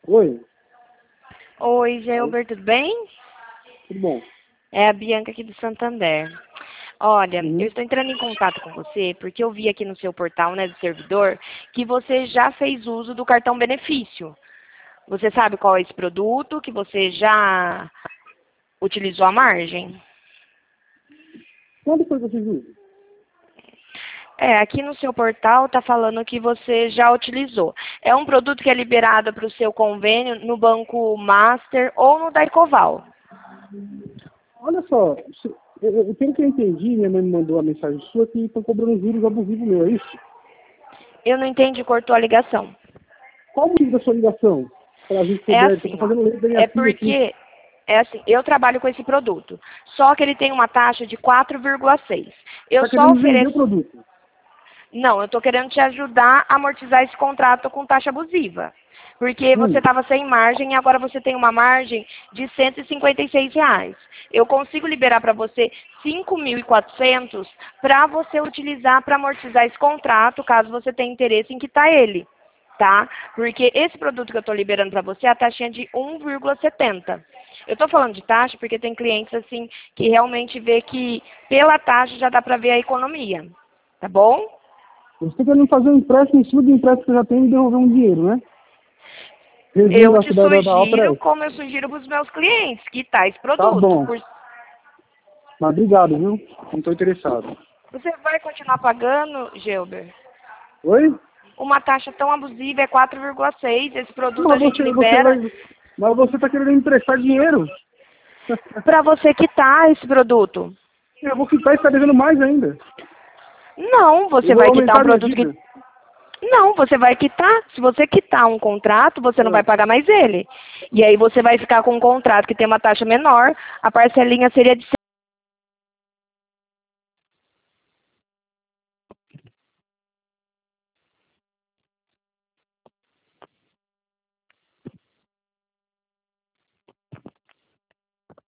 Oi, Oi, Oi, Gelber, tudo bem? tudo bom? É a Bianca aqui do Santander. Olha, eu Uhum. estou entrando em contato com você porque eu vi aqui no seu portal, né, do servidor, que você já fez uso do cartão benefício. Você sabe qual é esse produto, que você já utilizou a margem? Quando foi que você viu? É, aqui no seu portal está falando que você já utilizou. É um produto que é liberado para o seu convênio no Banco Master ou no Daicoval. Olha só, pelo que eu entendi, minha mãe me mandou a mensagem sua que estão cobrando juros abusivos meu, é isso? Eu não entendi, cortou a ligação. Qual o motivo da sua ligação? Para a gente É poder, eu tô assim, ó. fazendo lei da minha É filha aqui. porque, é assim, eu trabalho com esse produto. Só que ele tem uma taxa de 4,6. Eu Está só querendo vender o ofereço. produto. Não, eu estou querendo te ajudar a amortizar esse contrato com taxa abusiva. Porque você Hum. estava sem margem e agora você tem uma margem de R$ 156. Eu consigo liberar para você 5.400 para você utilizar para amortizar esse contrato, caso você tenha interesse em quitar ele. Tá? Porque esse produto que eu estou liberando para você, a taxinha é de 1,70. Eu estou falando de taxa porque tem clientes assim que realmente vê que pela taxa já dá para ver a economia. Tá bom? Você está querendo fazer um empréstimo em cima do empréstimo que eu já tenho e devolver um dinheiro, né? Resumo Eu da, te da ópera é sugiro, esse. como eu sugiro para os meus clientes, quitar esse Tá produto. bom, mas obrigado, viu? Não estou interessado. Você vai continuar pagando, Gelber? Oi? Uma taxa tão abusiva é 4,6. Esse produto a Mas gente você libera vai. Mas você está querendo me emprestar dinheiro? para você quitar esse produto. Eu vou quitar e ficar devendo mais ainda. Não, Eu você vou vai quitar aumentar um a minha produto que... dívida. Não, você vai quitar. Se você quitar um contrato, você não vai É. pagar mais ele. E aí você vai ficar com um contrato que tem uma taxa menor, a parcelinha seria de